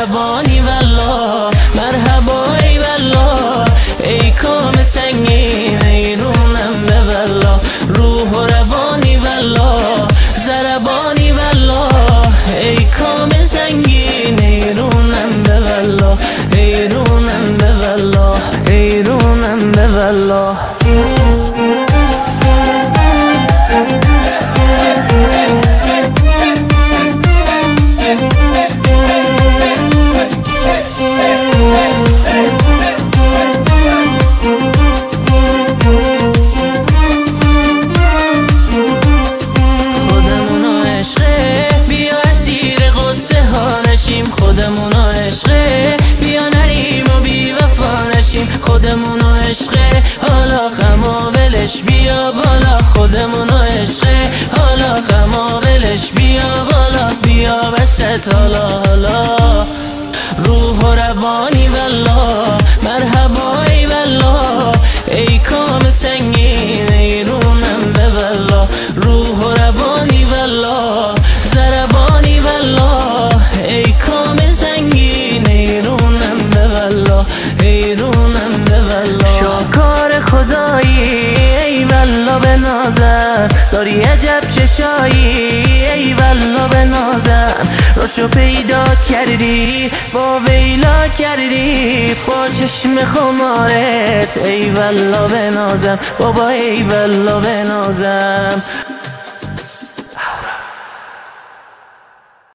روانی والله مرحبا ای والله ای کام سنگین ای رونم به والله روح و روانی والله ضربانی والله ای کام سنگین ای رونم به والله ای رونم به والله ای رونم به والله خودمونو عشقه بیا نریم و بی وفا نشیم خودمونو عشقه حالا خما ولش بیا بالا خودمونو عشقه حالا خما ولش بیا بالا بیا وسط حالا حالا روح و روانی والله مرحبا ای والله ای کام سنگین ای رونم به والله روح و روانی والله ضربانی والله ای کام سنگین ای رونم به والله ای رونم به والله شاکار خدایی ای والله به نازم داری عجب چشایی ای والله به نازم روشو پیدا کردی با ویلا کردی با چشم خمارت ای والله به نازم بابا ای والله به نازم